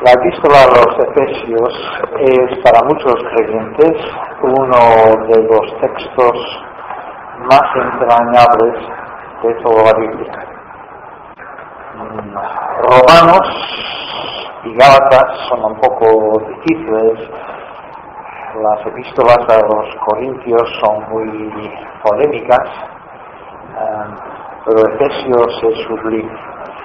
La epístola a los Efesios es para muchos creyentes uno de los textos más entrañables de toda la Biblia. Romanos y Gálatas son un poco difíciles. Las epístolas a los Corintios son muy polémicas, pero Efesios es sublime.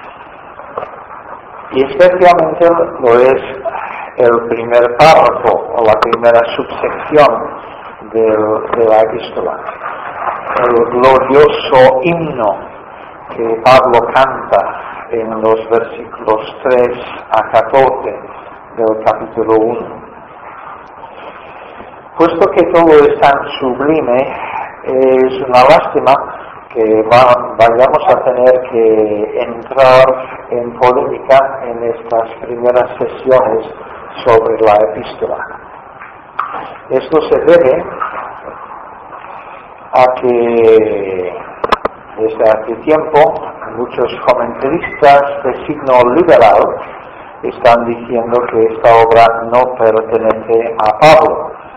Y especialmente lo es el primer párrafo o la primera subsección de la epístola, el glorioso himno que Pablo canta en los versículos 3 a 14 del capítulo 1. Puesto que todo es tan sublime, es una lástima que vayamos a tener que entrar en polémica en estas primeras sesiones sobre la epístola. Esto se debe a que desde hace tiempo muchos comentaristas de signo liberal están diciendo que esta obra no pertenece a Pablo.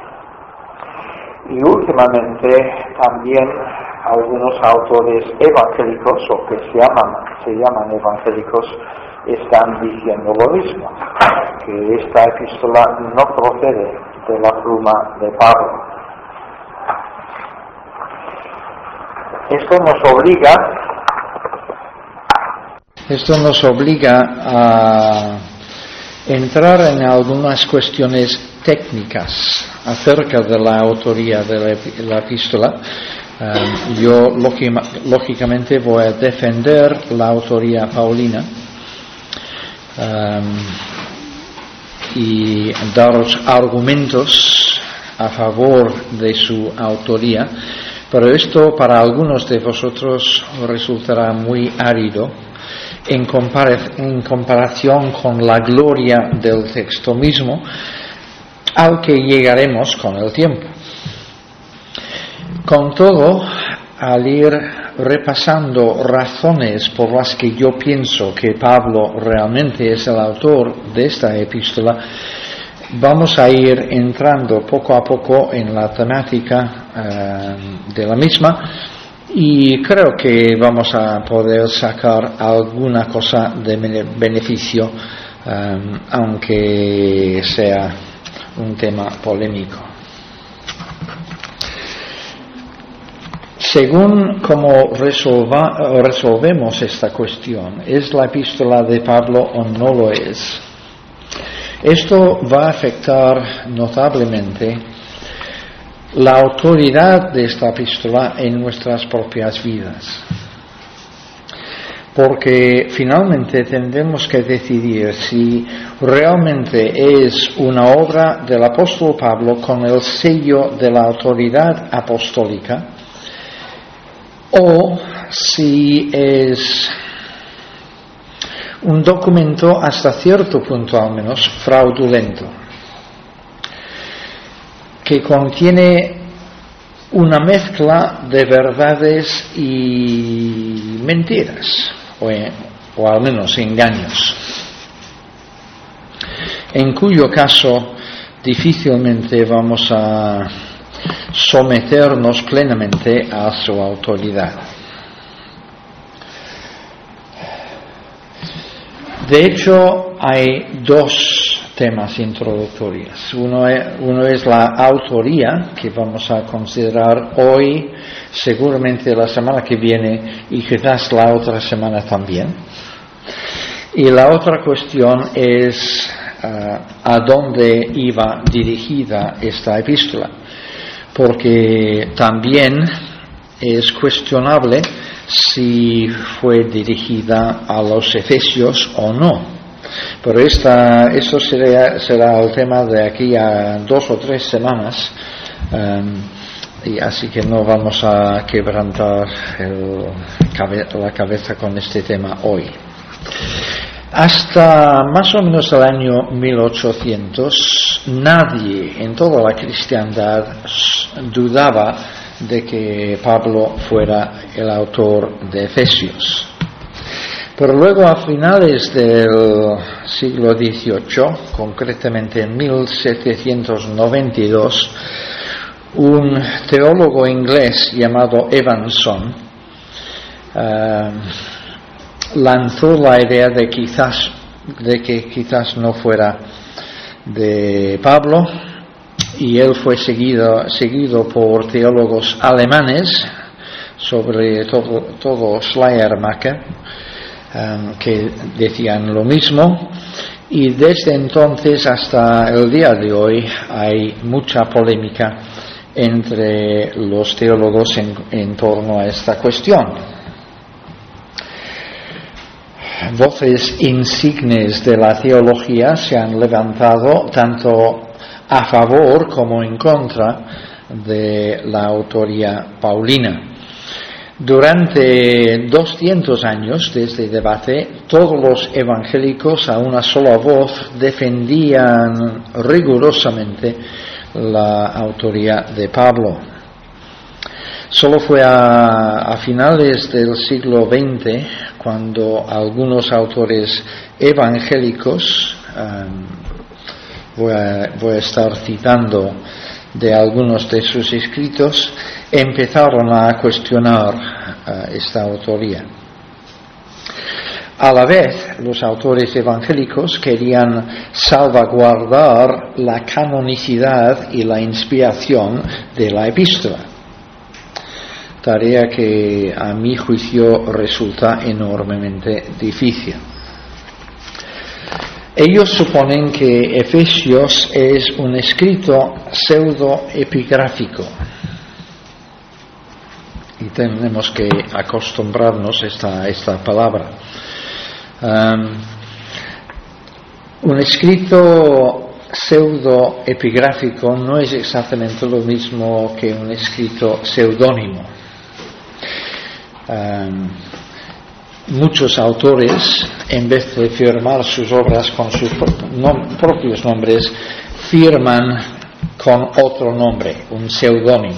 Y últimamente también algunos autores evangélicos, o que se llaman evangélicos, están diciendo lo mismo, que esta epístola no procede de la pluma de Pablo. Esto nos obliga a entrar en algunas cuestiones técnicas acerca de la autoría de la epístola. Yo lógicamente voy a defender la autoría paulina y daros argumentos a favor de su autoría, pero esto para algunos de vosotros resultará muy árido en comparación con la gloria del texto mismo, al que llegaremos con el tiempo. Con todo, al ir repasando razones por las que yo pienso que Pablo realmente es el autor de esta epístola, vamos a ir entrando poco a poco en la temática de la misma, y creo que vamos a poder sacar alguna cosa de beneficio, aunque sea un tema polémico. Según cómo resolvemos esta cuestión, ¿es la epístola de Pablo o no lo es? Esto va a afectar notablemente la autoridad de esta epístola en nuestras propias vidas. Porque finalmente tendremos que decidir si realmente es una obra del apóstol Pablo con el sello de la autoridad apostólica, o si es un documento hasta cierto punto al menos fraudulento, que contiene una mezcla de verdades y mentiras, o al menos engaños, en cuyo caso difícilmente vamos a someternos plenamente a su autoridad. De hecho, hay dos temas introductorios. Uno es la autoría, que vamos a considerar hoy, seguramente la semana que viene y quizás la otra semana también. Y la otra cuestión es a dónde iba dirigida esta epístola, porque también es cuestionable si fue dirigida a los Efesios o no. Pero eso será el tema de aquí a 2 o 3 semanas, y así que no vamos a quebrantar la cabeza con este tema hoy. Hasta más o menos el año 1800, nadie en toda la cristiandad dudaba de que Pablo fuera el autor de Efesios. Pero luego, a finales del siglo XVIII, concretamente en 1792, un teólogo inglés llamado Evanson lanzó la idea de que quizás no fuera de Pablo, y él fue seguido por teólogos alemanes, sobre todo Schleiermacher, que decían lo mismo, y desde entonces hasta el día de hoy hay mucha polémica entre los teólogos en torno a esta cuestión. Voces insignes de la teología se han levantado tanto a favor como en contra de la autoría paulina. Durante 200 años de este debate, todos los evangélicos a una sola voz defendían rigurosamente la autoría de Pablo. Solo fue a finales del siglo XX cuando algunos autores evangélicos, voy a estar citando de algunos de sus escritos, empezaron a cuestionar esta autoría. A la vez, los autores evangélicos querían salvaguardar la canonicidad y la inspiración de la epístola, tarea que a mi juicio resulta enormemente difícil. Ellos suponen que Efesios es un escrito pseudoepigráfico, y tenemos que acostumbrarnos a esta palabra. Un escrito pseudoepigráfico no es exactamente lo mismo que un escrito pseudónimo. Muchos autores, en vez de firmar sus obras con sus propios nombres, firman con otro nombre, un seudónimo.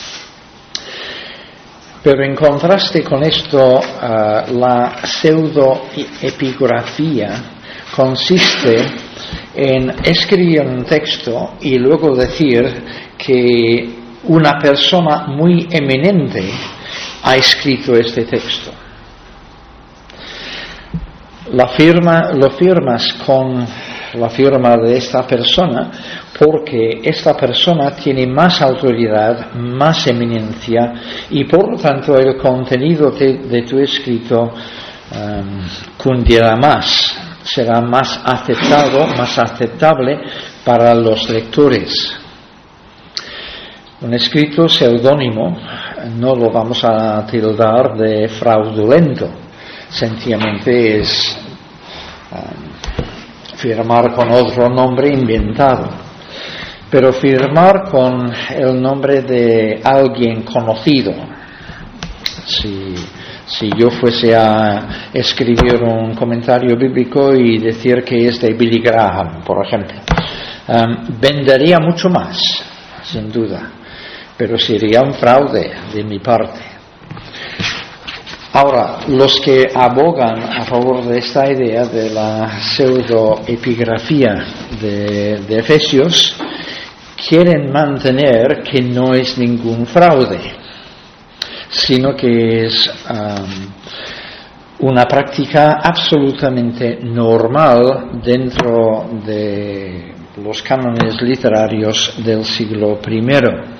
Pero en contraste con esto, la pseudoepigrafía consiste en escribir un texto y luego decir que una persona muy eminente ha escrito este texto. Lo firmas con la firma de esta persona porque esta persona tiene más autoridad, más eminencia, y por lo tanto el contenido de tu escrito cundirá más, será más aceptado, más aceptable para los lectores. Un escrito seudónimo no lo vamos a tildar de fraudulento, sencillamente es firmar con otro nombre inventado. Pero firmar con el nombre de alguien conocido, si yo fuese a escribir un comentario bíblico y decir que es de Billy Graham, por ejemplo, vendería mucho más, sin duda, pero sería un fraude de mi parte. Ahora, los que abogan a favor de esta idea de la pseudoepigrafía de Efesios quieren mantener que no es ningún fraude, sino que es una práctica absolutamente normal dentro de los cánones literarios del siglo I.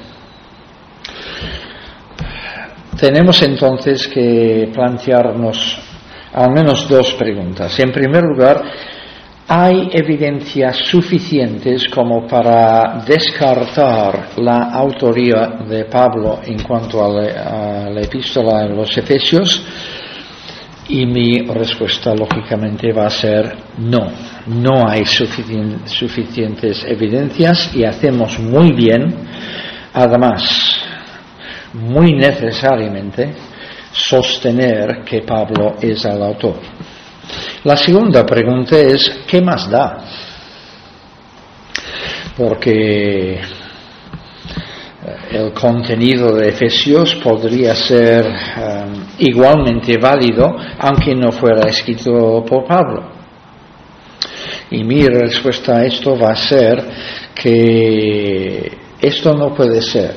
Tenemos entonces que plantearnos al menos dos preguntas. En primer lugar, ¿hay evidencias suficientes como para descartar la autoría de Pablo en cuanto a la epístola a los Efesios? Y mi respuesta lógicamente va a ser no. No hay suficientes evidencias y hacemos muy bien, además, muy necesariamente, sostener que Pablo es el autor. La segunda pregunta es, ¿qué más da? Porque el contenido de Efesios podría ser igualmente válido aunque no fuera escrito por Pablo. Y mi respuesta a esto va a ser que esto no puede ser.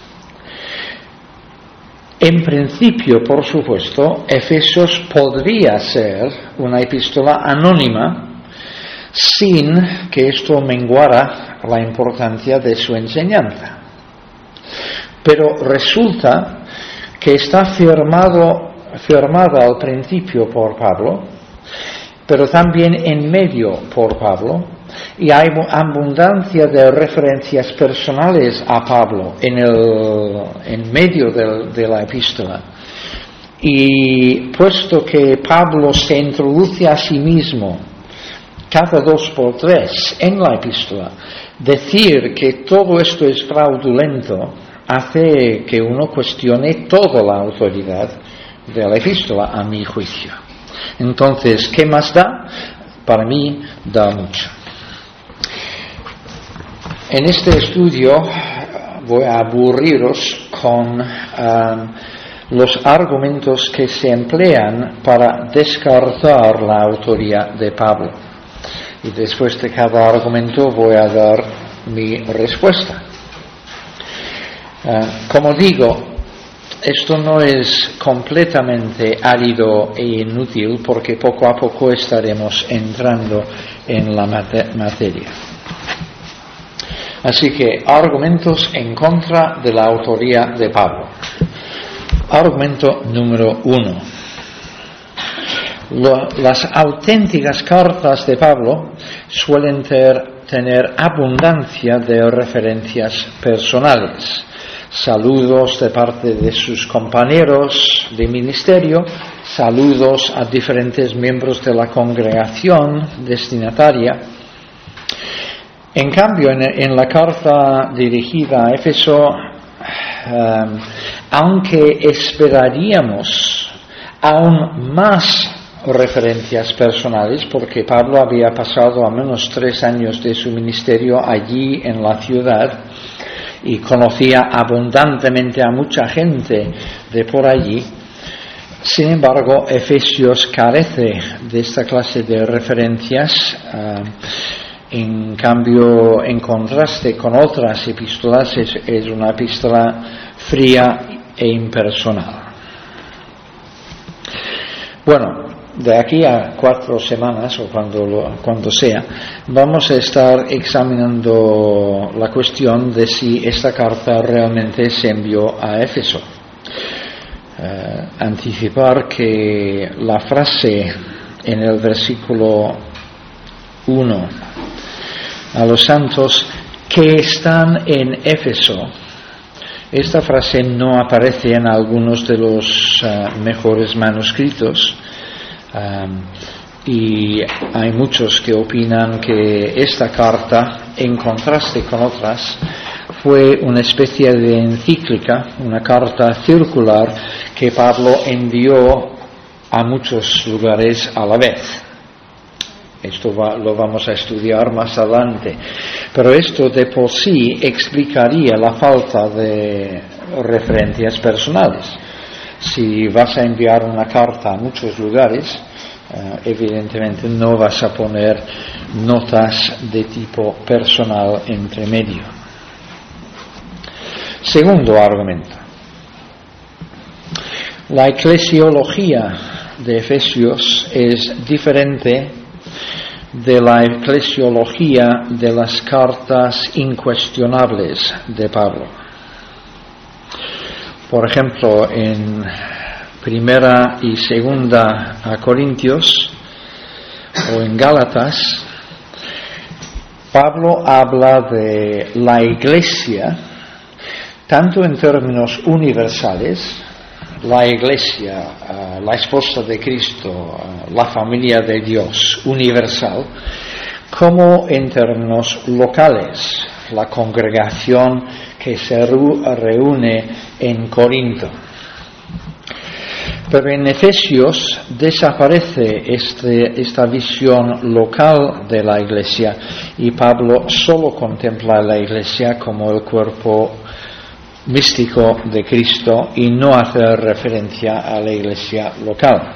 En principio, por supuesto, Efesios podría ser una epístola anónima sin que esto menguara la importancia de su enseñanza. Pero resulta que está firmada al principio por Pablo, pero también en medio por Pablo, y hay abundancia de referencias personales a Pablo en medio de la epístola. Y puesto que Pablo se introduce a sí mismo cada 2 por 3 en la epístola, decir que todo esto es fraudulento hace que uno cuestione toda la autoridad de la epístola, a mi juicio. Entonces, ¿qué más da? Para mí da mucho. En este estudio voy a aburriros con los argumentos que se emplean para descartar la autoría de Pablo. Y después de cada argumento voy a dar mi respuesta. Como digo, esto no es completamente árido e inútil porque poco a poco estaremos entrando en la materia. Así que argumentos en contra de la autoría de Pablo. Argumento número 1. Las auténticas cartas de Pablo suelen tener abundancia de referencias personales. Saludos de parte de sus compañeros de ministerio, saludos a diferentes miembros de la congregación destinataria. En cambio, en la carta dirigida a Éfeso, aunque esperaríamos aún más referencias personales, porque Pablo había pasado al menos 3 años de su ministerio allí en la ciudad, y conocía abundantemente a mucha gente de por allí. Sin embargo, Efesios carece de esta clase de referencias. En cambio, en contraste con otras epístolas, es una epístola fría e impersonal. Bueno, de aquí a 4 semanas o cuando sea, vamos a estar examinando la cuestión de si esta carta realmente se envió a Éfeso. Anticipar que la frase en el versículo 1, a los santos que están en Éfeso, esta frase no aparece en algunos de los mejores manuscritos. Y hay muchos que opinan que esta carta, en contraste con otras, fue una especie de encíclica, una carta circular que Pablo envió a muchos lugares a la vez. Esto lo vamos a estudiar más adelante. Pero esto de por sí explicaría la falta de referencias personales. Si vas a enviar una carta a muchos lugares, evidentemente no vas a poner notas de tipo personal entre medio. Segundo argumento. La eclesiología de Efesios es diferente de la eclesiología de las cartas incuestionables de Pablo. Por ejemplo, en 1 y 2 a Corintios o en Gálatas, Pablo habla de la iglesia tanto en términos universales, la iglesia, la esposa de Cristo, la familia de Dios universal, como en términos locales, la congregación que se reúne en Corinto. Pero en Efesios desaparece esta visión local de la iglesia y Pablo solo contempla la iglesia como el cuerpo místico de Cristo y no hacer referencia a la iglesia local.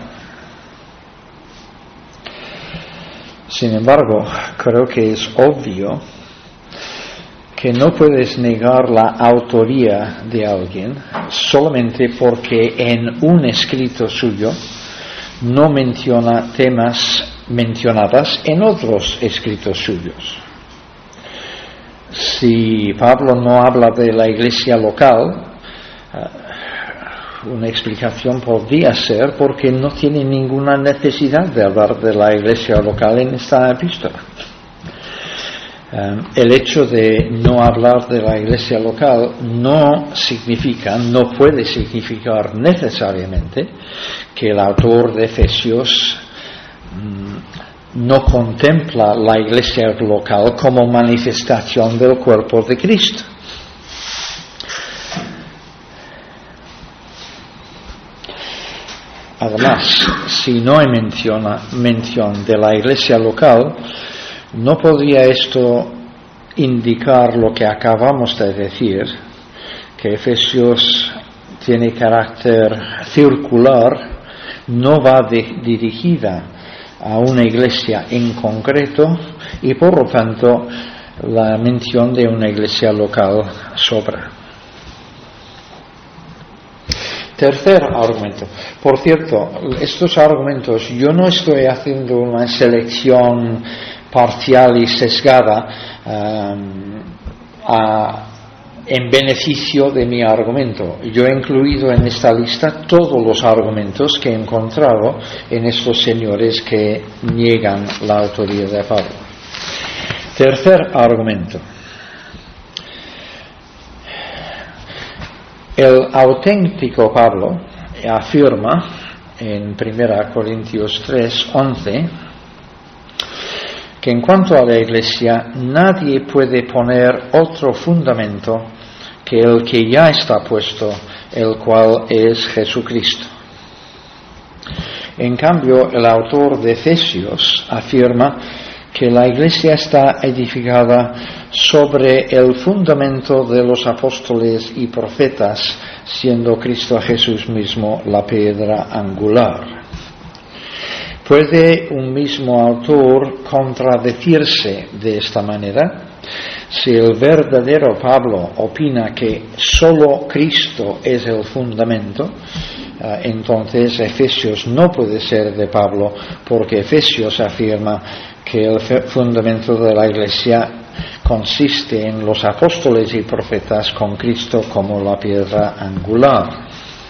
Sin embargo, creo que es obvio que no puedes negar la autoría de alguien solamente porque en un escrito suyo no menciona temas mencionados en otros escritos suyos. Si Pablo no habla de la iglesia local, una explicación podría ser porque no tiene ninguna necesidad de hablar de la iglesia local en esta epístola. El hecho de no hablar de la iglesia local no puede significar necesariamente que el autor de Efesios no contempla la iglesia local como manifestación del cuerpo de Cristo. Además, si no hay mención de la iglesia local, ¿no podría esto indicar lo que acabamos de decir, que Efesios tiene carácter circular, no va dirigida a una iglesia en concreto y por lo tanto la mención de una iglesia local sobra? Tercer argumento. Por cierto, estos argumentos, yo no estoy haciendo una selección parcial y sesgada en beneficio de mi argumento. Yo he incluido en esta lista todos los argumentos que he encontrado en estos señores que niegan la autoría de Pablo. Tercer argumento. El auténtico Pablo afirma en 1 Corintios 3:11 que en cuanto a la iglesia nadie puede poner otro fundamento que el que ya está puesto, el cual es Jesucristo. En cambio, el autor de Efesios afirma que la iglesia está edificada sobre el fundamento de los apóstoles y profetas, siendo Cristo Jesús mismo la piedra angular. ¿Puede un mismo autor contradecirse de esta manera? Si el verdadero Pablo opina que solo Cristo es el fundamento, entonces Efesios no puede ser de Pablo, porque Efesios afirma que el fundamento de la iglesia consiste en los apóstoles y profetas con Cristo como la piedra angular.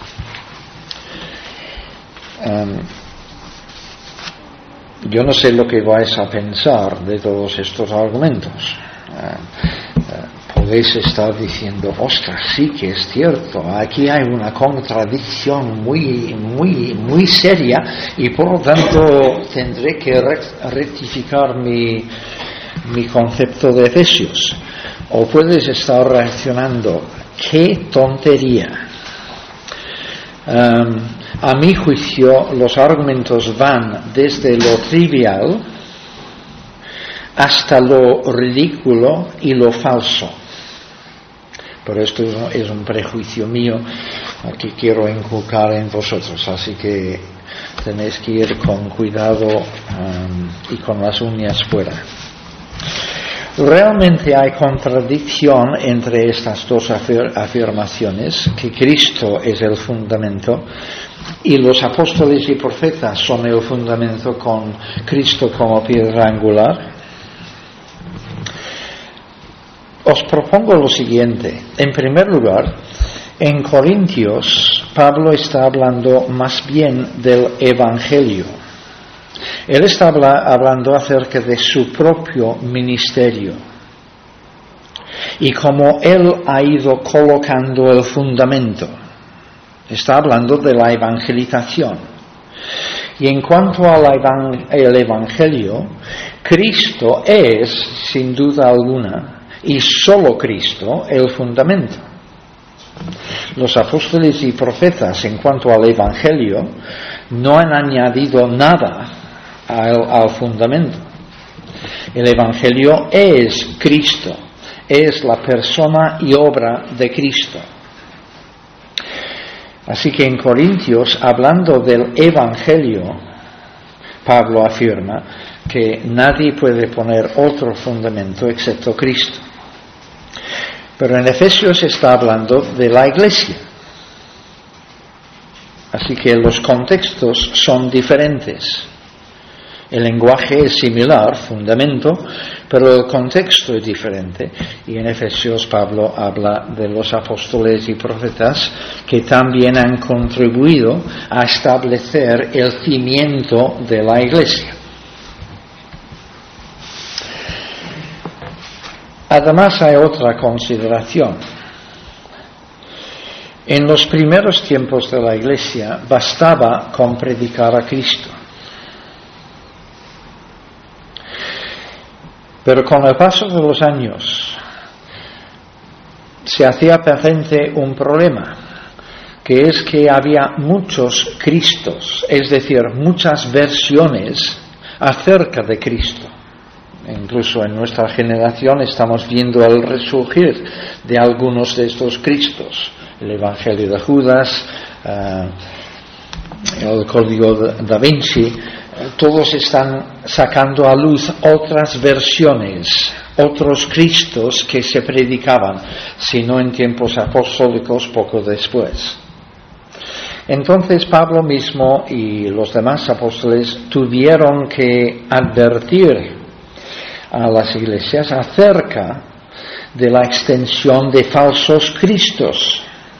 Yo no sé lo que vais a pensar de todos estos argumentos. Podéis estar diciendo, ostras, sí que es cierto, aquí hay una contradicción muy seria y por lo tanto tendré que rectificar mi concepto de Efesios. O puedes estar reaccionando, ¡qué tontería! A mi juicio, los argumentos van desde lo trivial hasta lo ridículo y lo falso. Pero esto es un prejuicio mío que quiero inculcar en vosotros, así que tenéis que ir con cuidado y con las uñas fuera. Realmente hay contradicción entre estas dos afirmaciones, que Cristo es el fundamento y los apóstoles y profetas son el fundamento con Cristo como piedra angular. Os propongo lo siguiente. En primer lugar, en Corintios, Pablo está hablando más bien del Evangelio. Él está hablando acerca de su propio ministerio y cómo él ha ido colocando el fundamento. Está hablando de la evangelización. Y en cuanto al Evangelio, Cristo es, sin duda alguna, y solo Cristo, el fundamento. Los apóstoles y profetas, en cuanto al Evangelio, no han añadido nada al fundamento. El Evangelio es Cristo, es la persona y obra de Cristo. Así que en Corintios, hablando del Evangelio, Pablo afirma que nadie puede poner otro fundamento excepto Cristo. Pero en Efesios está hablando de la Iglesia. Así que los contextos son diferentes. El lenguaje es similar, fundamento, pero el contexto es diferente. Y en Efesios Pablo habla de los apóstoles y profetas que también han contribuido a establecer el cimiento de la Iglesia. Además hay otra consideración. En los primeros tiempos de la Iglesia bastaba con predicar a Cristo. Pero con el paso de los años se hacía presente un problema, que es que había muchos Cristos, es decir, muchas versiones acerca de Cristo. Incluso en nuestra generación estamos viendo el resurgir de algunos de estos Cristos. El Evangelio de Judas, el Código da Vinci, todos están sacando a luz otras versiones, otros Cristos que se predicaban, si no en tiempos apostólicos, poco después. Entonces Pablo mismo y los demás apóstoles tuvieron que advertir a las iglesias acerca de la extensión de falsos Cristos.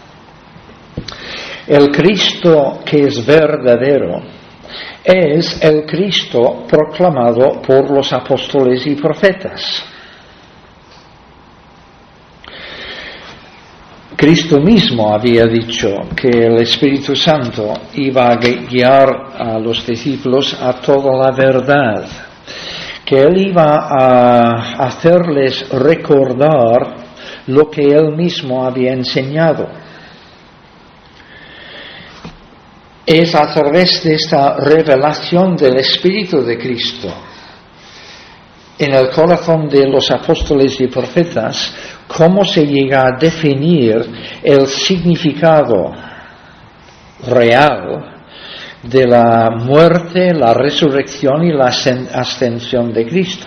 El Cristo que es verdadero es el Cristo proclamado por los apóstoles y profetas. Cristo mismo había dicho que el Espíritu Santo iba a guiar a los discípulos a toda la verdad, que Él iba a hacerles recordar lo que Él mismo había enseñado. Es a través de esta revelación del Espíritu de Cristo en el corazón de los apóstoles y profetas cómo se llega a definir el significado real de la muerte, la resurrección y la ascensión de Cristo.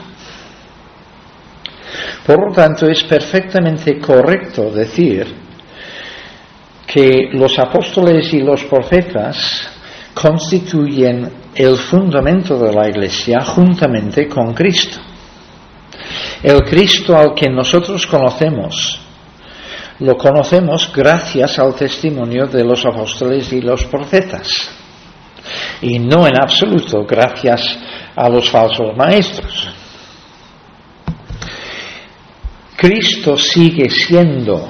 Por lo tanto, es perfectamente correcto decir que los apóstoles y los profetas constituyen el fundamento de la Iglesia juntamente con Cristo. El Cristo al que nosotros conocemos, lo conocemos gracias al testimonio de los apóstoles y los profetas, y no en absoluto gracias a los falsos maestros. Cristo sigue siendo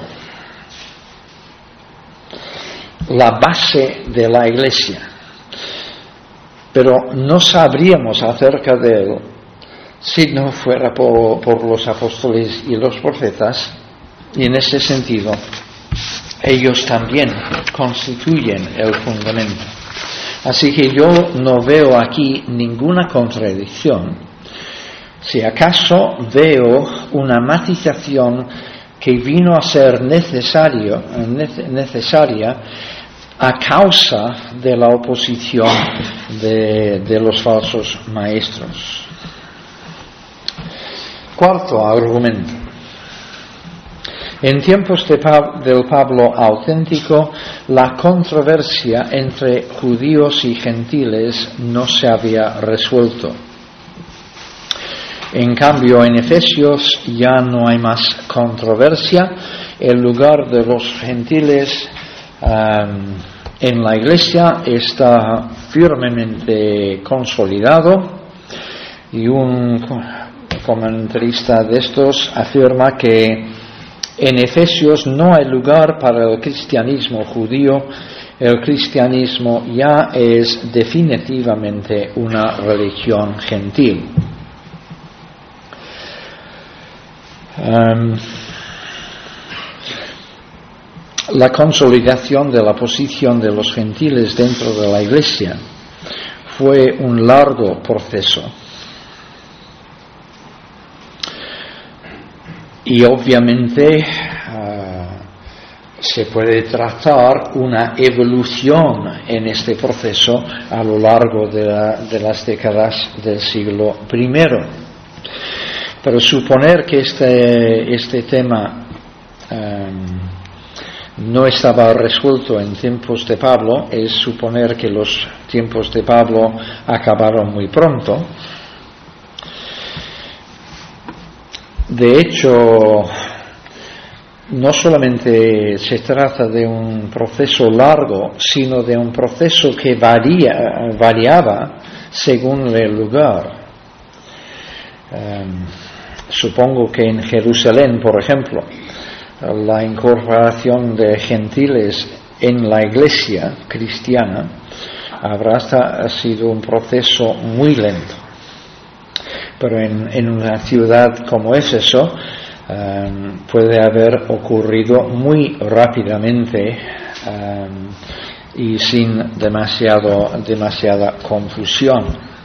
la base de la Iglesia, pero no sabríamos acerca de Él si no fuera por los apóstoles y los profetas, y en ese sentido ellos también constituyen el fundamento. Así que yo no veo aquí ninguna contradicción. Si acaso veo una matización que vino a ser necesaria a causa de la oposición de los falsos maestros. Cuarto argumento. En tiempos del Pablo auténtico, la controversia entre judíos y gentiles no se había resuelto. En cambio, en Efesios ya no hay más controversia. El lugar de los gentiles en la Iglesia está firmemente consolidado, y un comentarista de estos afirma que en Efesios no hay lugar para el cristianismo judío. El cristianismo ya es definitivamente una religión gentil. La consolidación de la posición de los gentiles dentro de la Iglesia fue un largo proceso. Y obviamente se puede tratar una evolución en este proceso a lo largo de las décadas del siglo I. Pero suponer que este tema no estaba resuelto en tiempos de Pablo es suponer que los tiempos de Pablo acabaron muy pronto. De hecho, no solamente se trata de un proceso largo, sino de un proceso que variaba según el lugar. Supongo que en Jerusalén, por ejemplo, la incorporación de gentiles en la iglesia cristiana habrá sido un proceso muy lento. Pero en una ciudad como Éfeso puede haber ocurrido muy rápidamente y sin demasiada confusión.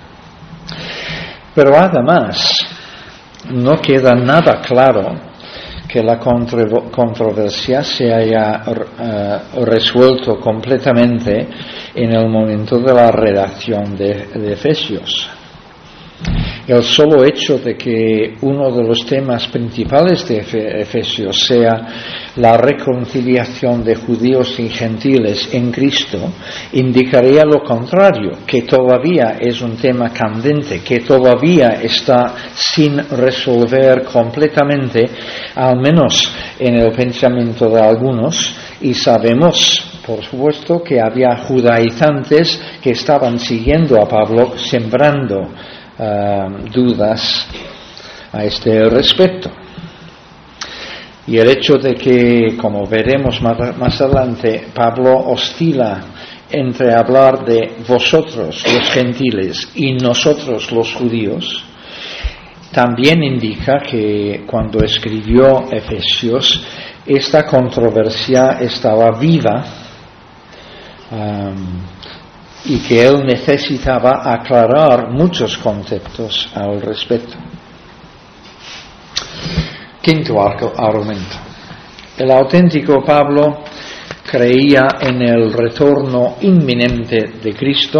Pero además, no queda nada claro que la controversia se haya resuelto completamente en el momento de la redacción de Efesios. El solo hecho de que uno de los temas principales de Efesios sea la reconciliación de judíos y gentiles en Cristo indicaría lo contrario, que todavía es un tema candente, que todavía está sin resolver completamente, al menos en el pensamiento de algunos, y sabemos, por supuesto, que había judaizantes que estaban siguiendo a Pablo, sembrando dudas a este respecto. Y el hecho de que, como veremos más adelante, Pablo oscila entre hablar de vosotros los gentiles y nosotros los judíos, también indica que cuando escribió Efesios, esta controversia estaba viva y que él necesitaba aclarar muchos conceptos al respecto. Quinto argumento. El auténtico Pablo creía en el retorno inminente de Cristo.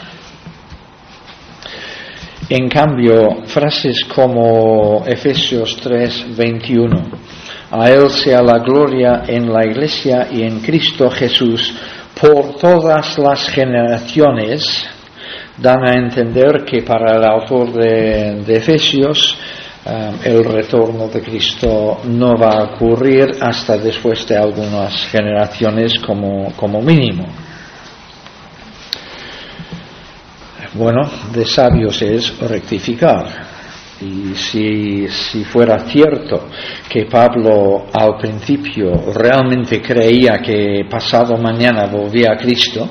En cambio, frases como Efesios 3:21, a Él sea la gloria en la Iglesia y en Cristo Jesús por todas las generaciones, dan a entender que para el autor de Efesios el retorno de Cristo no va a ocurrir hasta después de algunas generaciones como mínimo. Bueno, de sabios es rectificar. Y si fuera cierto que Pablo al principio realmente creía que pasado mañana volvía a Cristo,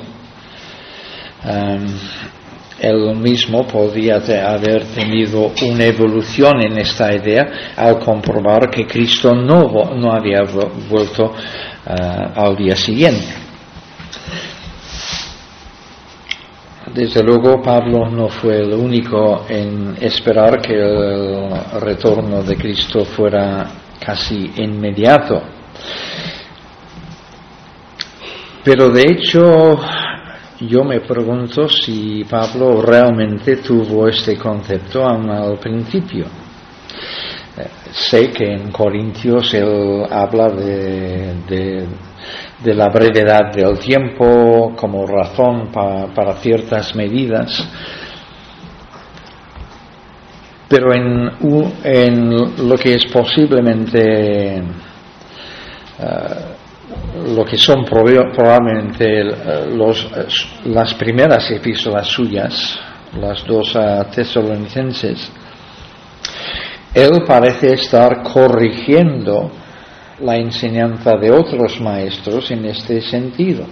él mismo podría haber tenido una evolución en esta idea al comprobar que Cristo no había vuelto al día siguiente. Desde luego, Pablo no fue el único en esperar que el retorno de Cristo fuera casi inmediato. Pero de hecho, yo me pregunto si Pablo realmente tuvo este concepto aún al principio. Sé que en Corintios él habla de la brevedad del tiempo como razón para ciertas medidas, pero en lo que es posiblemente lo que son probablemente las primeras epístolas suyas, las dos a Tesalonicenses, él parece estar corrigiendo la enseñanza de otros maestros en este sentido.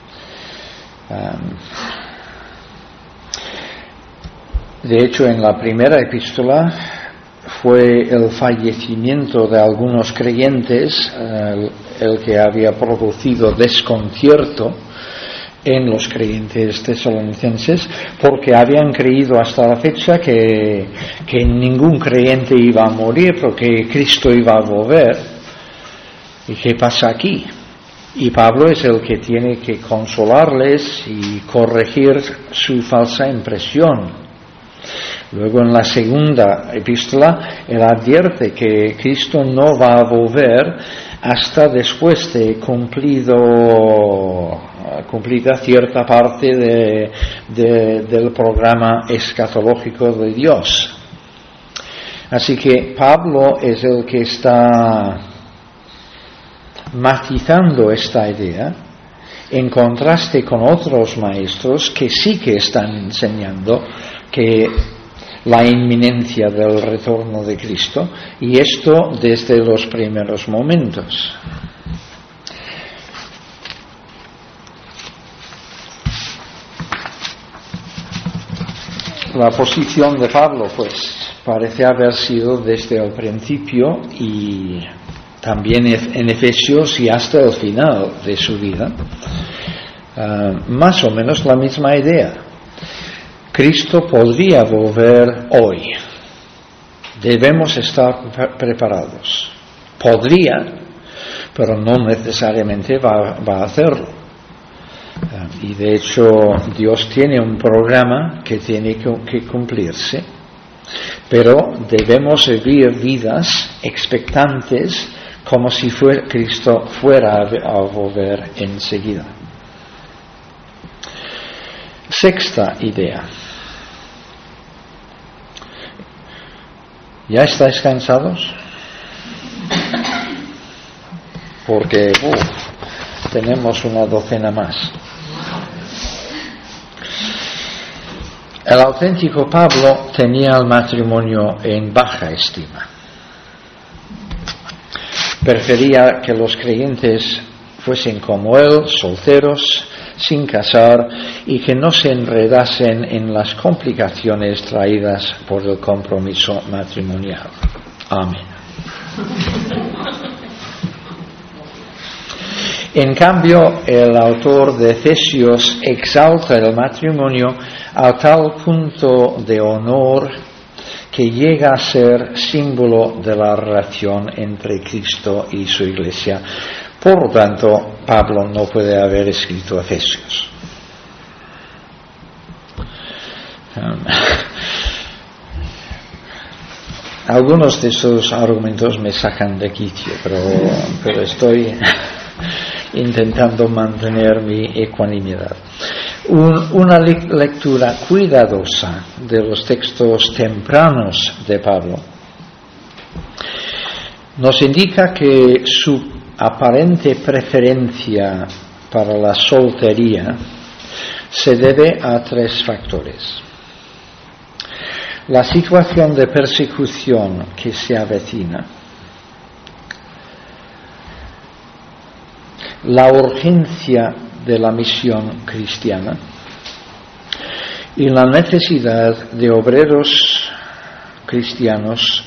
De hecho, en la primera epístola fue el fallecimiento de algunos creyentes el que había producido desconcierto en los creyentes tesalonicenses, porque habían creído hasta la fecha que ningún creyente iba a morir porque Cristo iba a volver. ¿Y qué pasa aquí? Y Pablo es el que tiene que consolarles y corregir su falsa impresión. Luego en la segunda epístola, él advierte que Cristo no va a volver hasta después de cumplida cierta parte del programa escatológico de Dios. Así que Pablo es el que está matizando esta idea en contraste con otros maestros que sí que están enseñando que la inminencia del retorno de Cristo, y esto desde los primeros momentos. La posición de Pablo, pues, parece haber sido desde el principio y también en Efesios y hasta el final de su vida, más o menos la misma idea. Cristo podría volver hoy. Debemos estar preparados. Podría, pero no necesariamente va a hacerlo. Y de hecho, Dios tiene un programa que tiene que cumplirse, pero debemos vivir vidas expectantes como si Cristo fuera a volver enseguida. Sexta idea. ¿Ya estáis cansados? Porque tenemos una docena más. El auténtico Pablo tenía el matrimonio en baja estima. Prefería que los creyentes fuesen como él, solteros, sin casar, y que no se enredasen en las complicaciones traídas por el compromiso matrimonial. Amén. En cambio, el autor de Efesios exalta el matrimonio a tal punto de honor que llega a ser símbolo de la relación entre Cristo y su Iglesia. Por lo tanto, Pablo no puede haber escrito Efesios. Algunos de esos argumentos me sacan de quicio, pero estoy intentando mantener mi ecuanimidad. Una lectura cuidadosa de los textos tempranos de Pablo nos indica que su aparente preferencia para la soltería se debe a tres factores: la situación de persecución que se avecina, la urgencia de la misión cristiana y la necesidad de obreros cristianos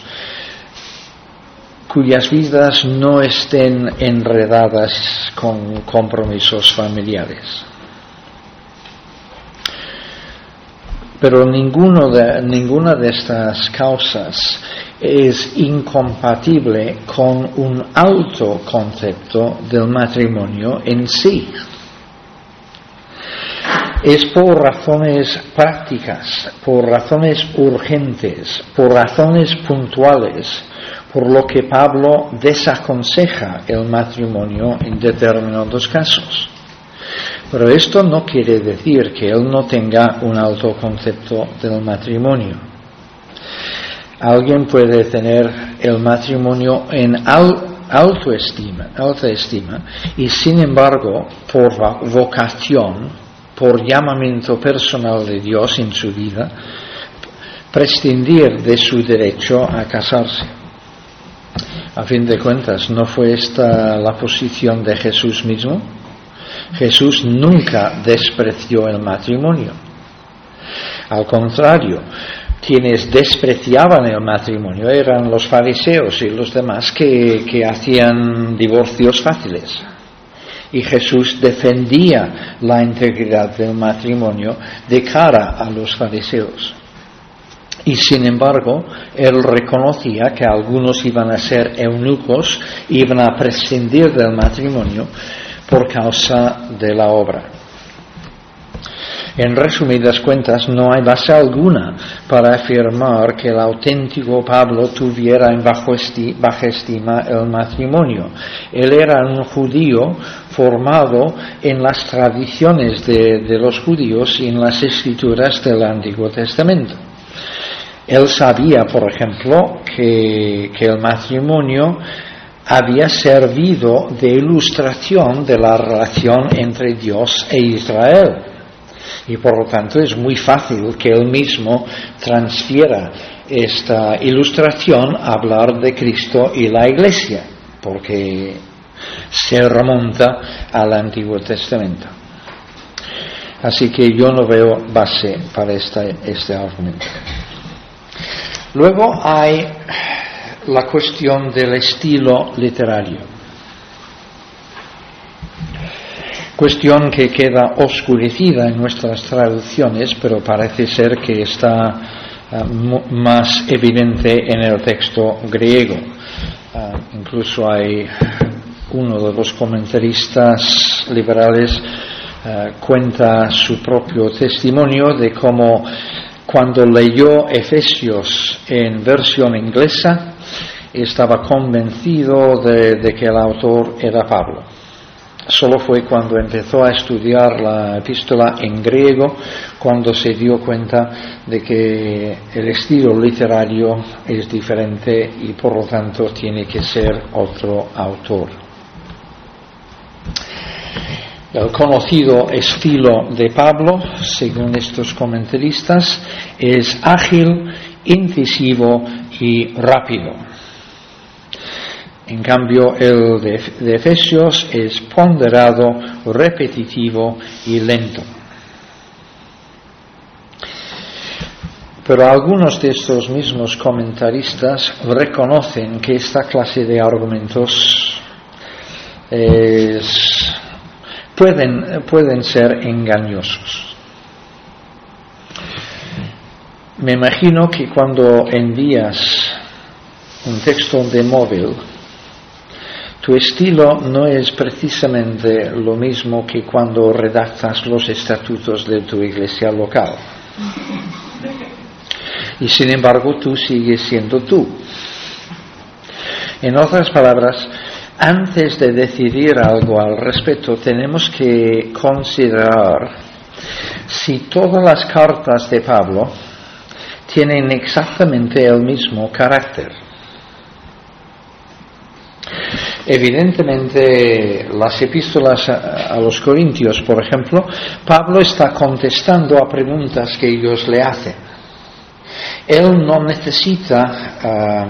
cuyas vidas no estén enredadas con compromisos familiares. Pero ninguna de estas causas es incompatible con un alto concepto del matrimonio en sí. Es por razones prácticas, por razones urgentes, por razones puntuales, por lo que Pablo desaconseja el matrimonio en determinados casos. Pero esto no quiere decir que él no tenga un alto concepto del matrimonio. Alguien puede tener el matrimonio en alta estima y sin embargo, por vocación, por llamamiento personal de Dios en su vida, prescindir de su derecho a casarse. A fin de cuentas, ¿no fue esta la posición de Jesús mismo? Jesús nunca despreció el matrimonio. Al contrario, quienes despreciaban el matrimonio eran los fariseos y los demás que hacían divorcios fáciles. Y Jesús defendía la integridad del matrimonio de cara a los fariseos. Y sin embargo, él reconocía que algunos iban a ser eunucos, iban a prescindir del matrimonio, por causa de la obra. En resumidas cuentas, no hay base alguna para afirmar que el auténtico Pablo tuviera en baja estima el matrimonio. Él era un judío formado en las tradiciones de los judíos y en las escrituras del Antiguo Testamento. Él sabía, por ejemplo, que el matrimonio había servido de ilustración de la relación entre Dios e Israel. Y por lo tanto es muy fácil que él mismo transfiera esta ilustración a hablar de Cristo y la Iglesia, porque se remonta al Antiguo Testamento. Así que yo no veo base para este argumento. Luego hay la cuestión del estilo literario. Cuestión que queda oscurecida en nuestras traducciones, pero parece ser que está más evidente en el texto griego. Incluso hay uno de los comentaristas liberales cuenta su propio testimonio de cómo cuando leyó Efesios en versión inglesa estaba convencido de que el autor era Pablo. Solo fue cuando empezó a estudiar la epístola en griego cuando se dio cuenta de que el estilo literario es diferente y por lo tanto tiene que ser otro autor. El conocido estilo de Pablo, según estos comentaristas, es ágil, incisivo y rápido. En cambio, el de Efesios es ponderado, repetitivo y lento. Pero algunos de estos mismos comentaristas reconocen que esta clase de argumentos pueden ser engañosos. Me imagino que cuando envías un texto de móvil, tu estilo no es precisamente lo mismo que cuando redactas los estatutos de tu iglesia local. Y sin embargo, tú sigues siendo tú. En otras palabras, antes de decidir algo al respecto, tenemos que considerar si todas las cartas de Pablo tienen exactamente el mismo carácter. Evidentemente, las epístolas a los Corintios, por ejemplo, Pablo está contestando a preguntas que ellos le hacen. Él no necesita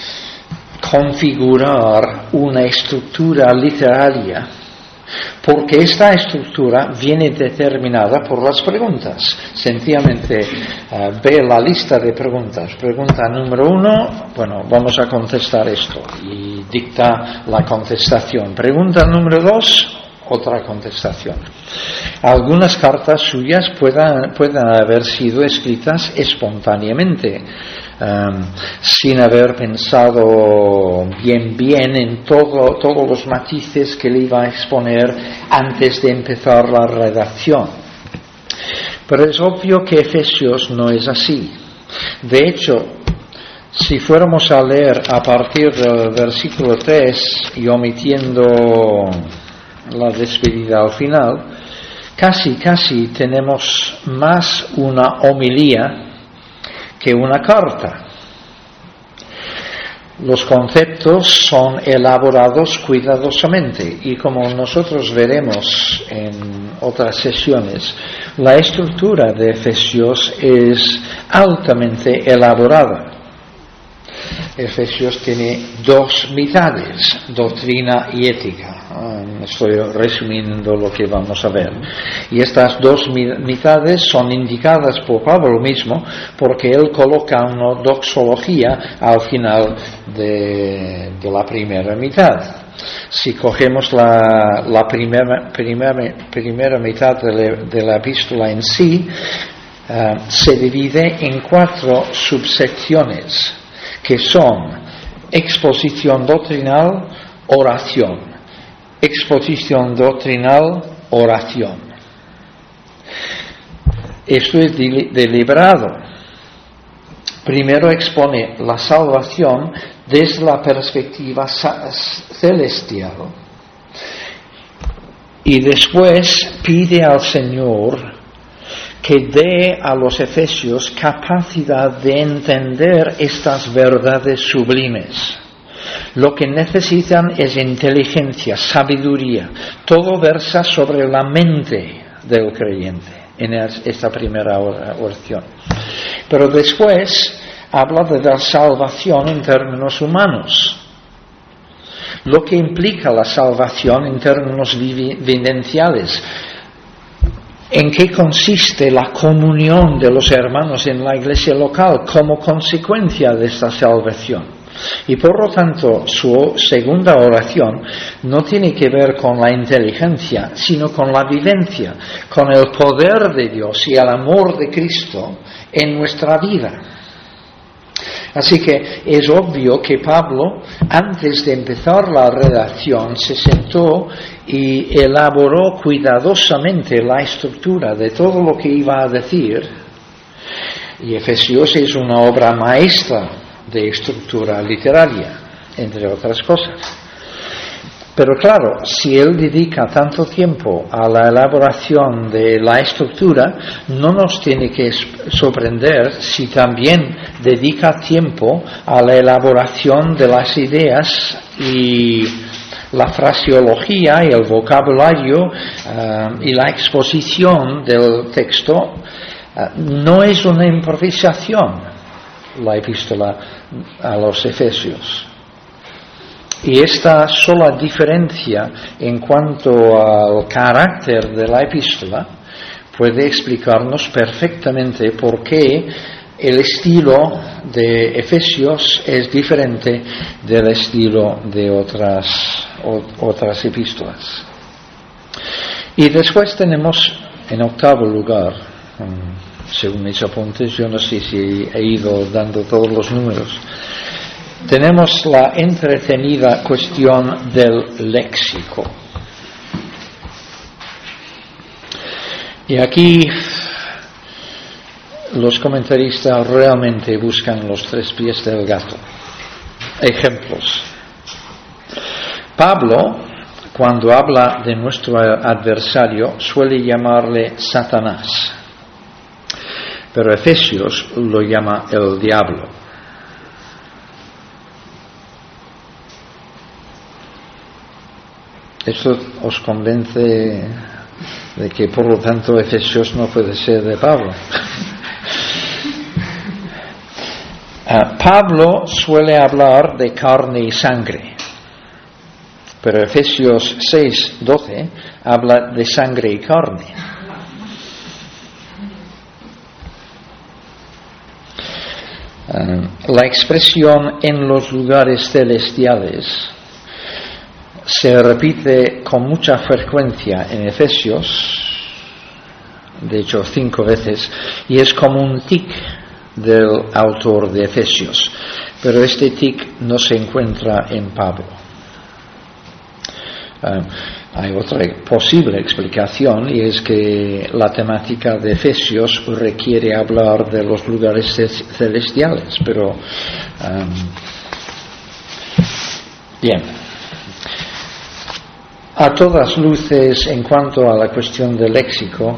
configurar una estructura literaria, porque esta estructura viene determinada por las preguntas. Sencillamente ve la lista de preguntas. Pregunta número 1, bueno, vamos a contestar esto, y dicta la contestación. Pregunta número 2, otra contestación. Algunas cartas suyas pueden haber sido escritas espontáneamente, sin haber pensado bien en todos los matices que le iba a exponer antes de empezar la redacción. Pero es obvio que Efesios no es así. De hecho, si fuéramos a leer a partir del versículo 3 y omitiendo la despedida al final, casi tenemos más una homilía que una carta. Los conceptos son elaborados cuidadosamente y, como nosotros veremos en otras sesiones, la estructura de Efesios es altamente elaborada. Efesios tiene 2 mitades, doctrina y ética. Estoy resumiendo lo que vamos a ver. Y estas 2 mitades son indicadas por Pablo mismo porque él coloca una doxología al final de la primera mitad. Si cogemos la primera mitad de la epístola en sí, se divide en 4 subsecciones, que son exposición doctrinal, oración, exposición doctrinal, oración. Esto es deliberado. Primero expone la salvación desde la perspectiva celestial y después pide al Señor que dé a los efesios capacidad de entender estas verdades sublimes. Lo que necesitan es inteligencia, sabiduría. Todo versa sobre la mente del creyente en esta primera oración. Pero después habla de la salvación en términos humanos. Lo que implica la salvación en términos vivenciales. ¿En qué consiste la comunión de los hermanos en la iglesia local como consecuencia de esta salvación? Y por lo tanto, su segunda oración no tiene que ver con la inteligencia, sino con la vivencia, con el poder de Dios y el amor de Cristo en nuestra vida. Así que es obvio que Pablo, antes de empezar la redacción, se sentó y elaboró cuidadosamente la estructura de todo lo que iba a decir. Y Efesios es una obra maestra de estructura literaria, entre otras cosas. Pero claro, si él dedica tanto tiempo a la elaboración de la estructura, no nos tiene que sorprender si también dedica tiempo a la elaboración de las ideas y la fraseología y el vocabulario y la exposición del texto. No es una improvisación la epístola a los Efesios. Y esta sola diferencia en cuanto al carácter de la epístola puede explicarnos perfectamente por qué el estilo de Efesios es diferente del estilo de otras epístolas. Y después tenemos, en octavo lugar, según mis apuntes, yo no sé si he ido dando todos los números, tenemos la entretenida cuestión del léxico. Y aquí los comentaristas realmente buscan los tres pies del gato. Ejemplos. Pablo, cuando habla de nuestro adversario, suele llamarle Satanás, pero Efesios lo llama el diablo. ¿Esto os convence de que por lo tanto Efesios no puede ser de Pablo? Pablo suele hablar de carne y sangre, pero Efesios 6:12 habla de sangre y carne. La expresión en los lugares celestiales se repite con mucha frecuencia en Efesios, de hecho 5 veces, y es como un tic del autor de Efesios, pero este tic no se encuentra en Pablo. Hay otra posible explicación, y es que la temática de Efesios requiere hablar de los lugares celestiales, pero bien. A todas luces, en cuanto a la cuestión del léxico,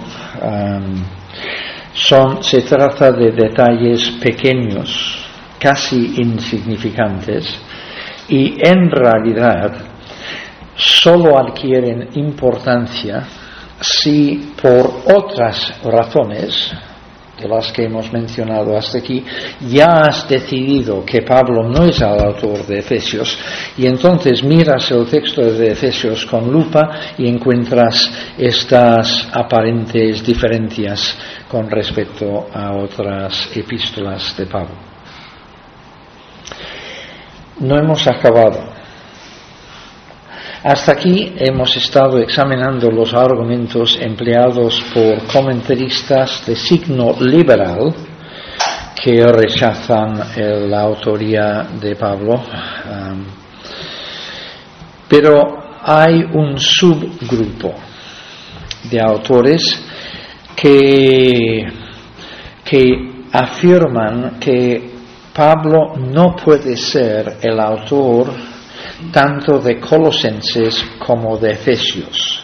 se trata de detalles pequeños, casi insignificantes, y en realidad solo adquieren importancia si por otras razones, de las que hemos mencionado hasta aquí, ya has decidido que Pablo no es el autor de Efesios, y entonces miras el texto de Efesios con lupa y encuentras estas aparentes diferencias con respecto a otras epístolas de Pablo. No hemos acabado. Hasta aquí hemos estado examinando los argumentos empleados por comentaristas de signo liberal que rechazan la autoría de Pablo. Pero hay un subgrupo de autores que afirman que Pablo no puede ser el autor tanto de Colosenses como de Efesios.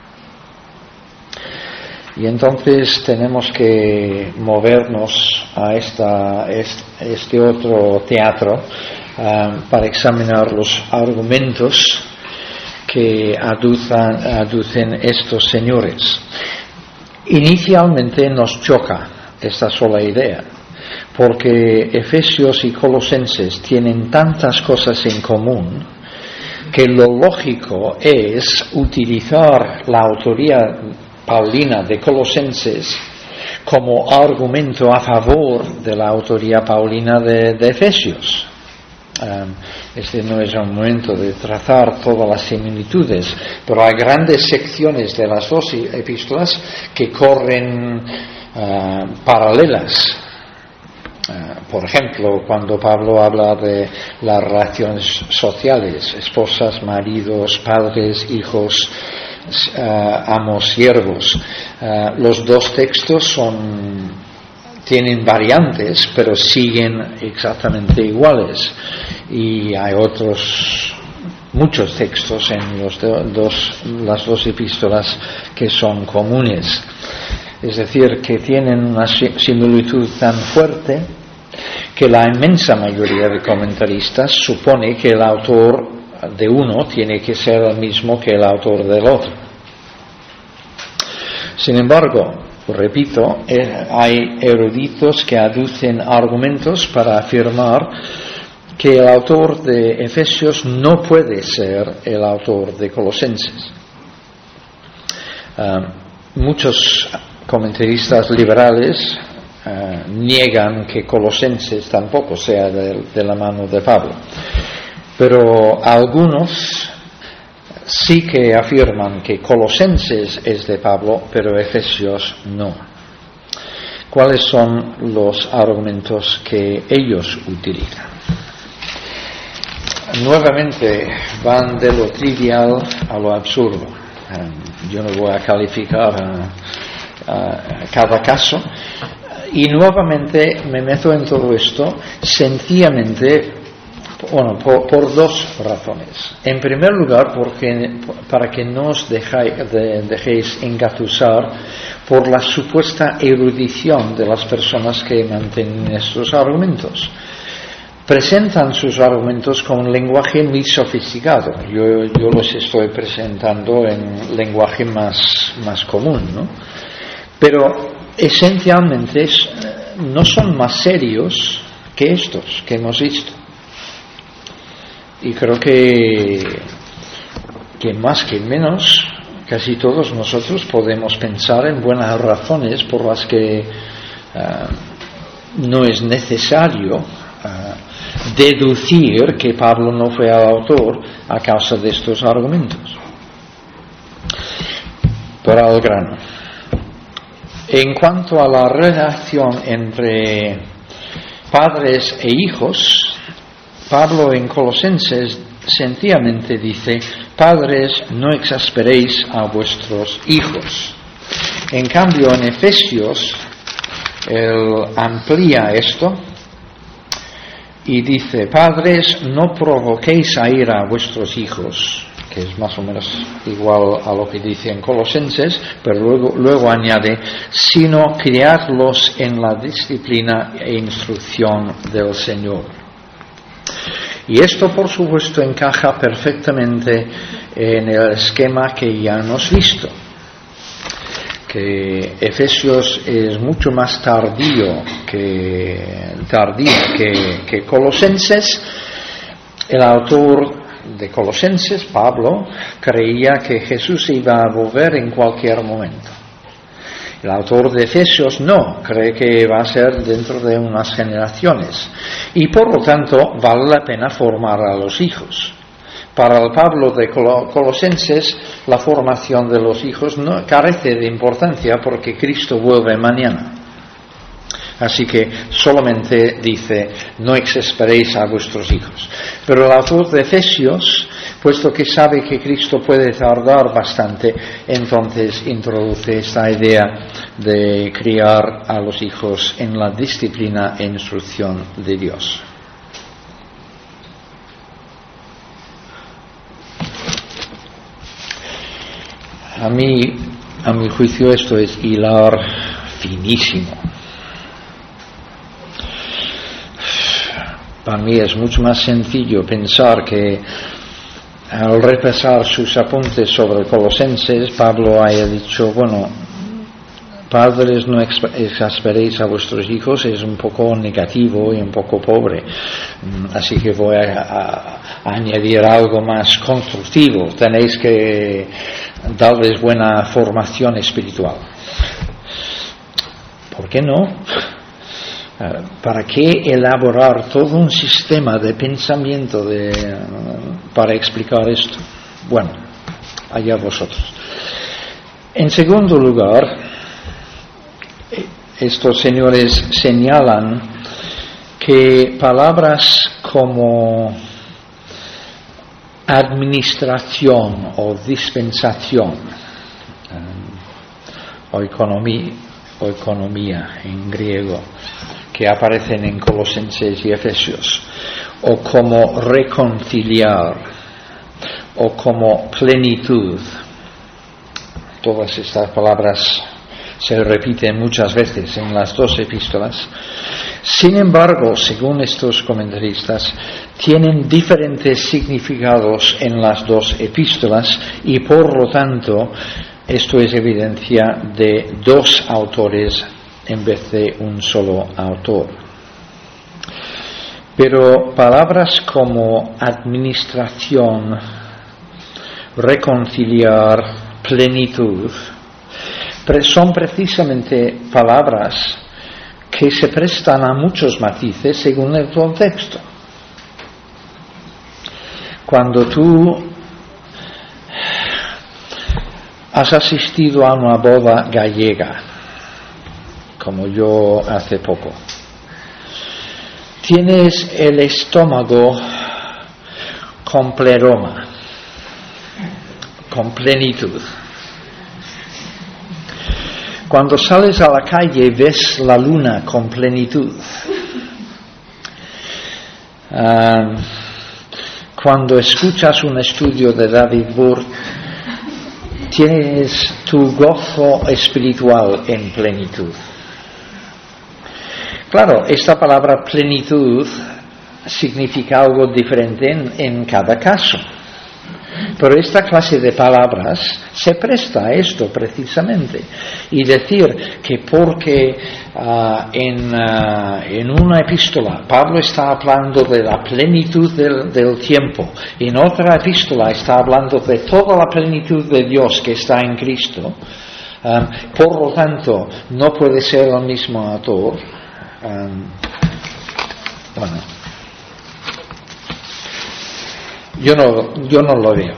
Y entonces tenemos que movernos a este otro teatro para examinar los argumentos que aducen estos señores. Inicialmente nos choca esta sola idea, porque Efesios y Colosenses tienen tantas cosas en común que lo lógico es utilizar la autoría paulina de Colosenses como argumento a favor de la autoría paulina de Efesios. Este no es un momento de trazar todas las similitudes, pero hay grandes secciones de las dos epístolas que corren paralelas. Por ejemplo, cuando Pablo habla de las relaciones sociales, esposas, maridos, padres, hijos, amos, siervos, los dos textos tienen variantes, pero siguen exactamente iguales. Y hay muchos textos en las dos epístolas que son comunes. Es decir, que tienen una similitud tan fuerte que la inmensa mayoría de comentaristas supone que el autor de uno tiene que ser el mismo que el autor del otro. Sin embargo, repito, hay eruditos que aducen argumentos para afirmar que el autor de Efesios no puede ser el autor de Colosenses. Muchos comentaristas liberales niegan que Colosenses tampoco sea de la mano de Pablo, pero algunos sí que afirman que Colosenses es de Pablo, pero Efesios no. ¿Cuáles son los argumentos que ellos utilizan? Nuevamente van de lo trivial a lo absurdo. Yo no voy a calificar cada caso, y nuevamente me meto en todo esto sencillamente por dos razones. En primer lugar, para que no os dejéis engatusar por la supuesta erudición de las personas que mantienen estos argumentos. Presentan sus argumentos con un lenguaje muy sofisticado. Yo los estoy presentando en lenguaje más común, ¿no? Pero esencialmente no son más serios que estos que hemos visto. Y creo que más que menos, casi todos nosotros podemos pensar en buenas razones por las que no es necesario deducir que Pablo no fue el autor a causa de estos argumentos. Pero al grano. En cuanto a la relación entre padres e hijos, Pablo en Colosenses sencillamente dice: padres, no exasperéis a vuestros hijos. En cambio, en Efesios, él amplía esto y dice: padres, no provoquéis a ira a vuestros hijos, que es más o menos igual a lo que dice en Colosenses, pero luego añade: sino criadlos en la disciplina e instrucción del Señor. Y esto, por supuesto, encaja perfectamente en el esquema que ya hemos visto, que Efesios es mucho más tardío que Colosenses. El autor de Colosenses, Pablo, creía que Jesús iba a volver en cualquier momento. El autor de Efesios no, cree que va a ser dentro de unas generaciones, y por lo tanto vale la pena formar a los hijos. Para el Pablo de Colosenses, la formación de los hijos no carece de importancia porque Cristo vuelve mañana. Así que solamente dice: no exasperéis a vuestros hijos. Pero el autor de Efesios puesto que sabe que Cristo puede tardar bastante, entonces introduce esta idea de criar a los hijos en la disciplina e instrucción de Dios. A mi juicio esto es hilar finísimo. Para mí es mucho más sencillo pensar que al repasar sus apuntes sobre Colosenses, Pablo haya dicho, bueno, padres, no exasperéis a vuestros hijos, es un poco negativo y un poco pobre, así que voy a añadir algo más constructivo, tenéis que darles buena formación espiritual. ¿Por qué no? ¿Para qué elaborar todo un sistema de pensamiento para explicar esto? Bueno, allá vosotros. En segundo lugar, estos señores señalan que palabras como administración o dispensación o economía en griego, que aparecen en Colosenses y Efesios, o como reconciliar, o como plenitud. Todas estas palabras se repiten muchas veces en las dos epístolas. Sin embargo, según estos comentaristas, tienen diferentes significados en las dos epístolas y por lo tanto esto es evidencia de dos autores en vez de un solo autor. Pero palabras como administración, reconciliar, plenitud, son precisamente palabras que se prestan a muchos matices según el contexto. Cuando tú has asistido a una boda gallega, como yo hace poco, tienes el estómago con pleroma, con plenitud. Cuando sales a la calle ves la luna con plenitud. Cuando escuchas un estudio de David Burke, tienes tu gozo espiritual en plenitud. Claro, esta palabra plenitud significa algo diferente en cada caso. Pero esta clase de palabras se presta a esto precisamente. Y decir que porque en una epístola Pablo está hablando de la plenitud del tiempo, y en otra epístola está hablando de toda la plenitud de Dios que está en Cristo, por lo tanto no puede ser el mismo autor. Bueno, yo no lo veo.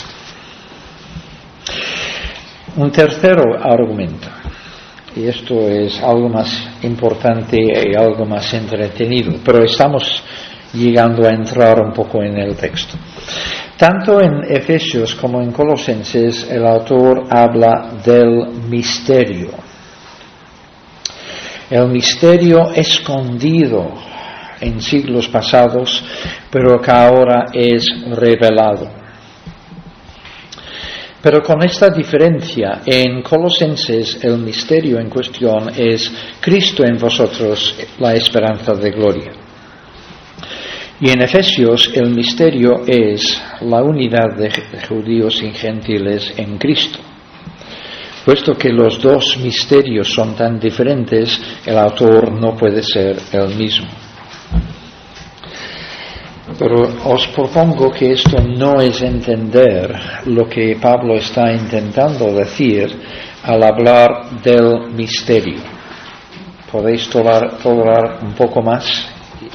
Un tercer argumento, y esto es algo más importante y algo más entretenido, pero estamos llegando a entrar un poco en el texto. Tanto en Efesios como en Colosenses el autor habla del misterio. El misterio escondido en siglos pasados, pero que ahora es revelado. Pero con esta diferencia, en Colosenses el misterio en cuestión es Cristo en vosotros, la esperanza de gloria. Y en Efesios el misterio es la unidad de judíos y gentiles en Cristo. Puesto que los dos misterios son tan diferentes, el autor no puede ser el mismo. Pero os propongo que esto no es entender lo que Pablo está intentando decir al hablar del misterio. Podéis tolerar un poco más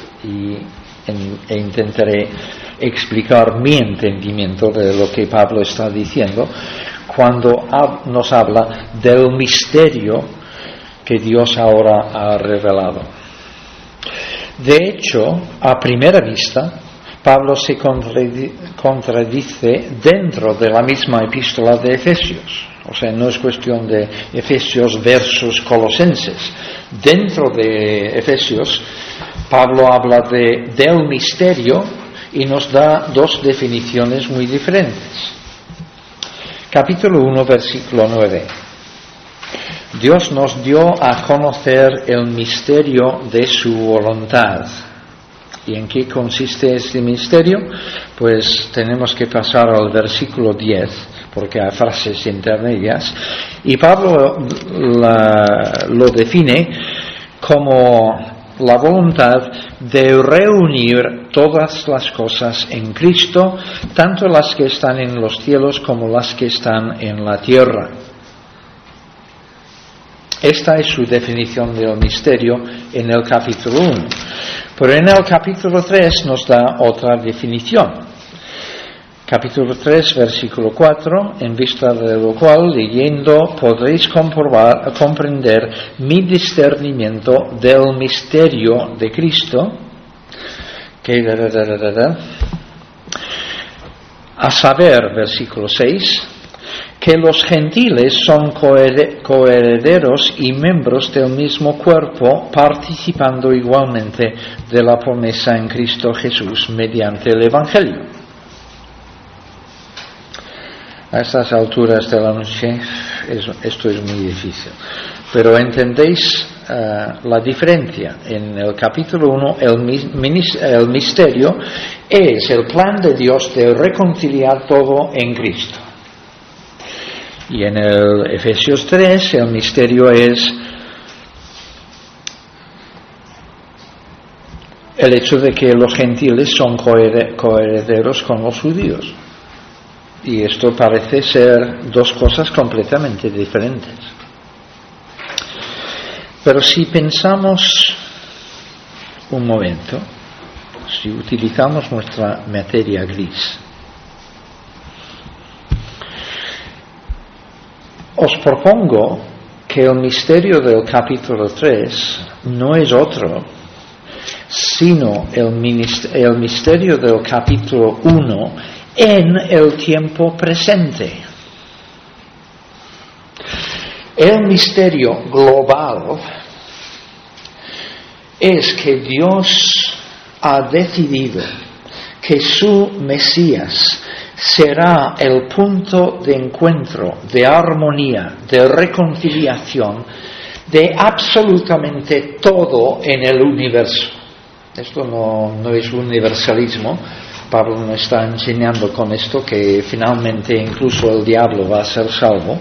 e intentaré explicar mi entendimiento de lo que Pablo está diciendo cuando nos habla del misterio que Dios ahora ha revelado. De hecho, a primera vista, Pablo se contradice dentro de la misma epístola de Efesios. O sea, no es cuestión de Efesios versus Colosenses. Dentro de Efesios, Pablo habla del misterio y nos da dos definiciones muy diferentes. Capítulo 1, versículo 9. Dios nos dio a conocer el misterio de su voluntad. ¿Y en qué consiste este misterio? Pues tenemos que pasar al versículo 10, porque hay frases intermedias, y Pablo lo define como la voluntad de reunir todas las cosas en Cristo, tanto las que están en los cielos como las que están en la tierra. Esta es su definición del misterio en el capítulo 1. Pero en el capítulo 3 nos da otra definición. Capítulo 3, versículo 4, en vista de lo cual, leyendo, podréis comprender mi discernimiento del misterio de Cristo, a saber, versículo 6, que los gentiles son coherederos y miembros del mismo cuerpo, participando igualmente de la promesa en Cristo Jesús mediante el Evangelio. A estas alturas de la noche esto es muy difícil, pero entendéis la diferencia. En el capítulo 1 el misterio es el plan de Dios de reconciliar todo en Cristo. Y en el Efesios 3 el misterio es el hecho de que los gentiles son coherederos con los judíos. Y esto parece ser dos cosas completamente diferentes. Pero si pensamos un momento, si utilizamos nuestra materia gris, os propongo que el misterio del capítulo 3 no es otro, sino el misterio del capítulo 1 en el tiempo presente. El misterio global es que Dios ha decidido que su Mesías será el punto de encuentro, de armonía, de reconciliación, de absolutamente todo en el universo. Esto no es universalismo. Pablo nos está enseñando con esto que finalmente incluso el diablo va a ser salvo.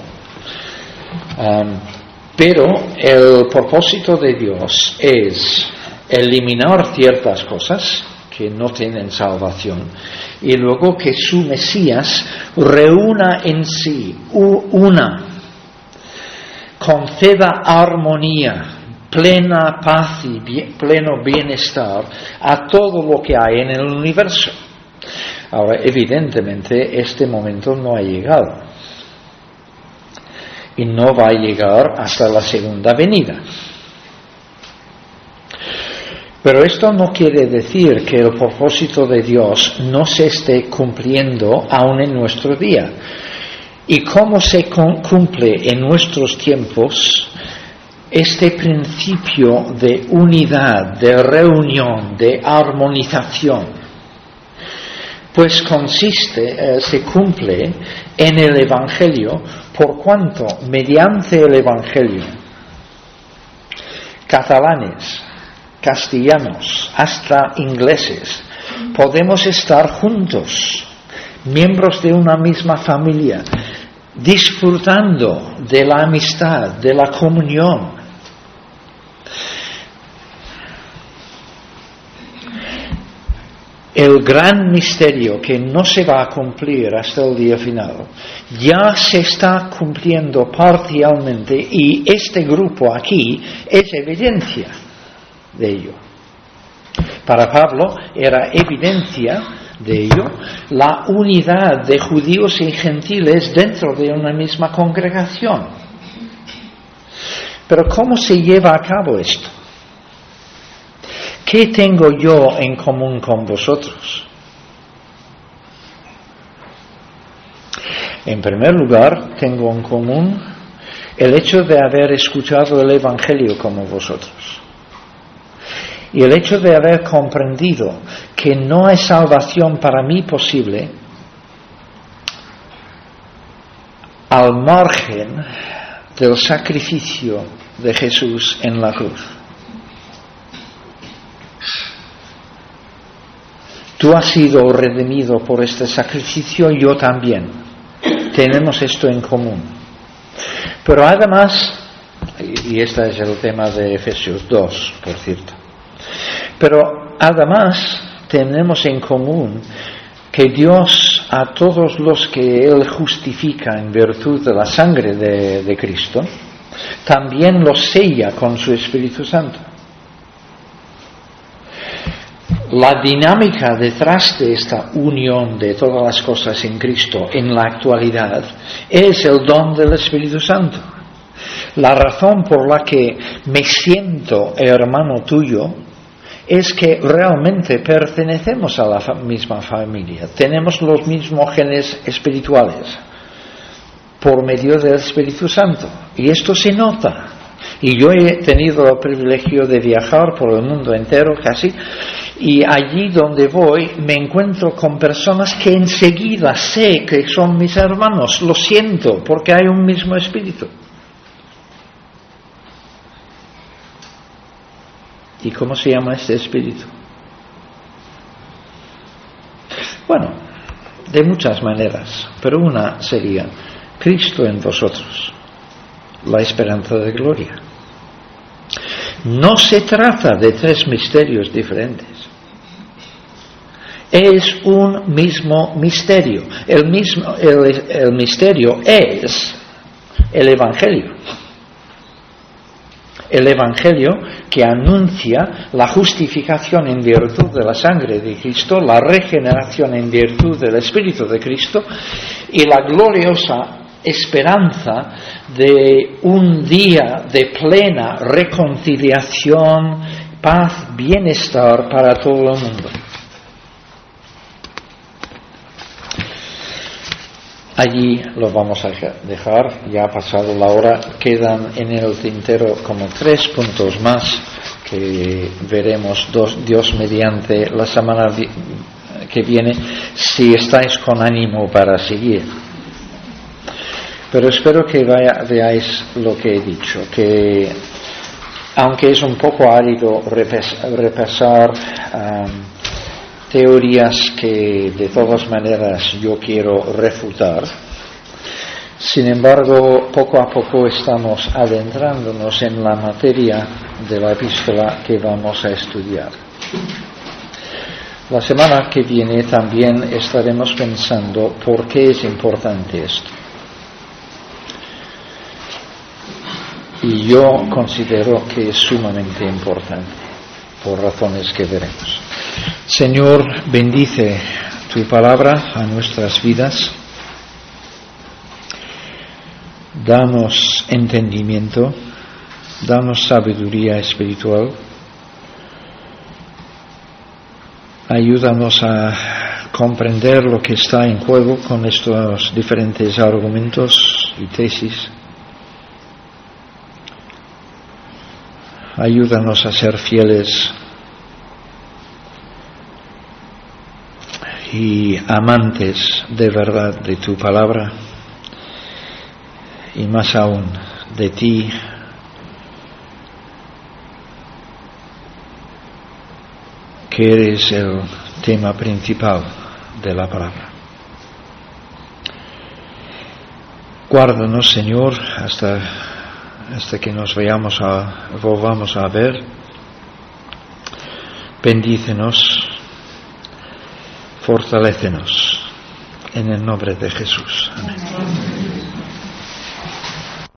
Pero el propósito de Dios es eliminar ciertas cosas que no tienen salvación y luego que su Mesías reúna en sí conceda armonía, plena paz y pleno bienestar a todo lo que hay en el universo. Ahora, evidentemente, este momento no ha llegado y no va a llegar hasta la segunda venida. Pero esto no quiere decir que el propósito de Dios no se esté cumpliendo aún en nuestro día. ¿Y cómo se cumple en nuestros tiempos este principio de unidad, de reunión, de armonización? Pues se cumple en el Evangelio, por cuanto mediante el Evangelio, catalanes, castellanos, hasta ingleses, podemos estar juntos, miembros de una misma familia, disfrutando de la amistad, de la comunión. El gran misterio que no se va a cumplir hasta el día final ya se está cumpliendo parcialmente y este grupo aquí es evidencia de ello. Para Pablo era evidencia de ello la unidad de judíos y gentiles dentro de una misma congregación. Pero ¿cómo se lleva a cabo esto? ¿Qué tengo yo en común con vosotros? En primer lugar, tengo en común el hecho de haber escuchado el Evangelio como vosotros. Y el hecho de haber comprendido que no hay salvación para mí posible al margen del sacrificio de Jesús en la cruz. Tú has sido redimido por este sacrificio, yo también. Tenemos esto en común. Pero además, y este es el tema de Efesios 2, por cierto, pero además tenemos en común que Dios a todos los que Él justifica en virtud de la sangre de Cristo, también los sella con su Espíritu Santo. La dinámica detrás de esta unión de todas las cosas en Cristo en la actualidad es el don del Espíritu Santo. La razón por la que me siento hermano tuyo es que realmente pertenecemos a la misma familia, tenemos los mismos genes espirituales por medio del Espíritu Santo, y esto se nota. Y yo he tenido el privilegio de viajar por el mundo entero casi, y allí donde voy me encuentro con personas que enseguida sé que son mis hermanos, lo siento, porque hay un mismo espíritu. ¿Y cómo se llama este espíritu? Bueno, de muchas maneras, pero una sería Cristo en vosotros, la esperanza de gloria. No se trata de tres misterios diferentes. Es un mismo misterio. El misterio es el Evangelio. El Evangelio que anuncia la justificación en virtud de la sangre de Cristo, la regeneración en virtud del Espíritu de Cristo y la gloriosa esperanza de un día de plena reconciliación, paz, bienestar para todo el mundo. Allí lo vamos a dejar, ya ha pasado la hora, quedan en el tintero como 3 puntos más que veremos Dios mediante la semana que viene, si estáis con ánimo para seguir. Pero espero que veáis lo que he dicho, que aunque es un poco árido repasar teorías que de todas maneras yo quiero refutar, sin embargo poco a poco estamos adentrándonos en la materia de la epístola que vamos a estudiar. La semana que viene también estaremos pensando por qué es importante esto. Y yo considero que es sumamente importante, por razones que veremos. Señor, bendice tu palabra a nuestras vidas. Danos entendimiento, danos sabiduría espiritual. Ayúdanos a comprender lo que está en juego con estos diferentes argumentos y tesis. Ayúdanos a ser fieles y amantes de verdad de tu palabra y más aún de ti, que eres el tema principal de la palabra. Guárdanos, Señor, hasta que nos volvamos a ver. Bendícenos, fortalécenos, en el nombre de Jesús. Amén.